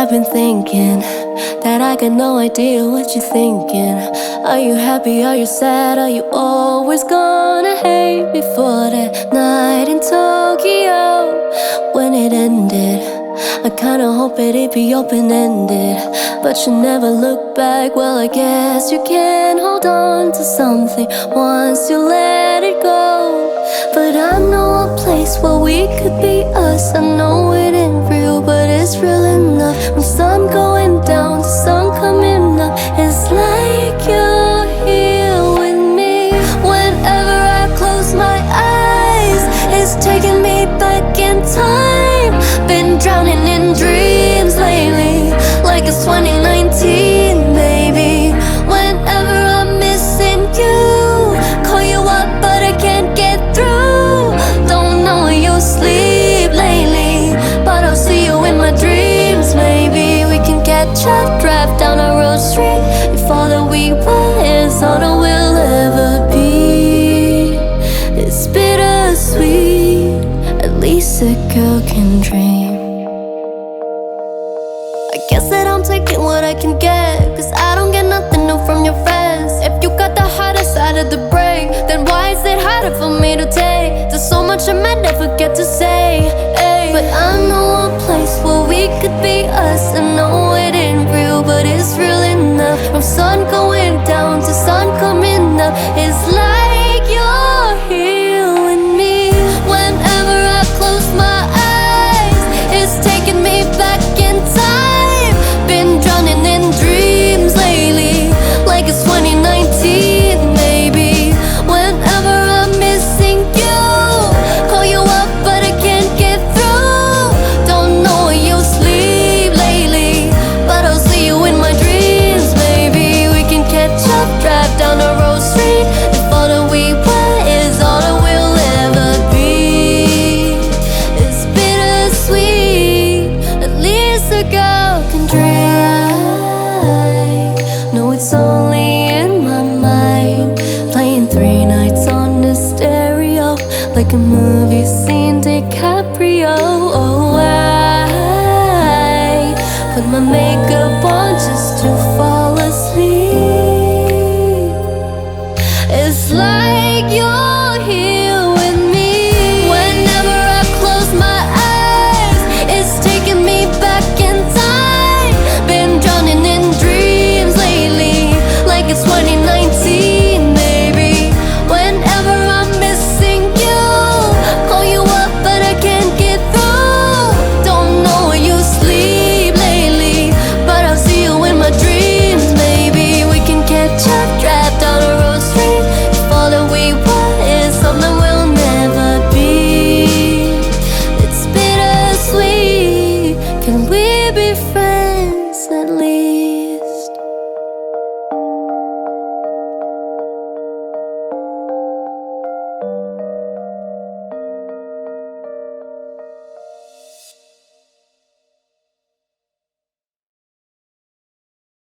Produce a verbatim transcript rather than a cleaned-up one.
I've been thinking that I got no idea what you're thinking. Are you happy, are you sad, are you always gonna hate me for that night in Tokyo? When it ended, I kinda hoped it'd be open-ended, but you never look back. Well, I guess you can hold on to something once you let it go. But I know a place where we could be us. I know it ain't real, but it's real enough. When sun going down, the sun coming up, it's like you're here with me. Whenever I close my eyes, it's taking me back in time. Been drowning in dreams lately, like it's twenty nineteen, baby. Whenever I'm missing you, call you up but I can't get through. Don't know you sleep lately, but I'll see you in my dreams. Maybe we can catch up, drive down a road street. If all that we want is all that we'll ever be, it's bittersweet. At least a girl can dream. I guess that I'm taking what I can get, cause I don't get nothing new from your friends. If you got the harder side of the brain, then why is it harder for me to take? There's so much I might never get to say, ay. But I know a place where we could be us. I know it ain't real, but it's real enough. From sun going down to sun coming up, it's like you're here with me. Whenever I close my eyes, it's taking me back in time. Been drowning in dreams lately, like it's twenty nineteen, maybe. Whenever I'm missing you, call you up but I can't get through. Don't know where you sleep lately, but I'll see you in my dreams. Maybe we can catch up, drive down the road street. If all that we want is all that we'll ever be, it's bittersweet. At least a girl can dream. I know it's all